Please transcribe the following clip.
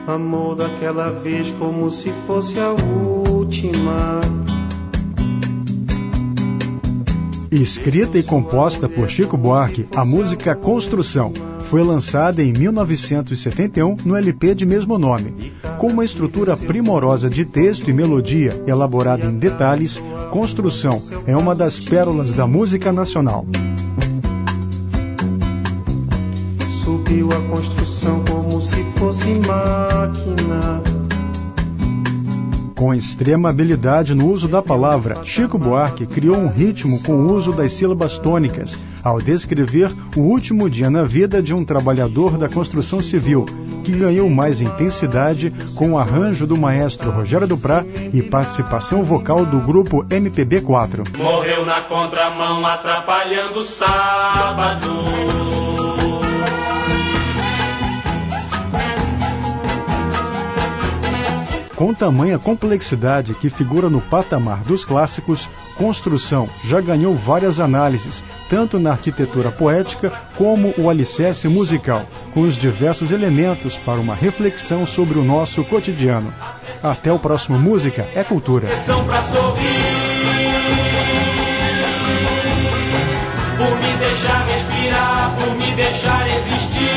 amor daquela vez como se fosse a última. Escrita e composta por Chico Buarque, a música Construção foi lançada em 1971 no LP de mesmo nome. Com uma estrutura primorosa de texto e melodia elaborada em detalhes, Construção é uma das pérolas da música nacional. Subiu a construção como se fosse máquina. Com extrema habilidade no uso da palavra, Chico Buarque criou um ritmo com o uso das sílabas tônicas, ao descrever o último dia na vida de um trabalhador da construção civil, que ganhou mais intensidade com o arranjo do maestro Rogério Duprá e participação vocal do grupo MPB4. Morreu na contramão atrapalhando o sábado. Com tamanha complexidade que figura no patamar dos clássicos, Construção já ganhou várias análises, tanto na arquitetura poética como o alicerce musical, com os diversos elementos para uma reflexão sobre o nosso cotidiano. Até o próximo Música é Cultura. Por me deixar respirar, por me deixar existir.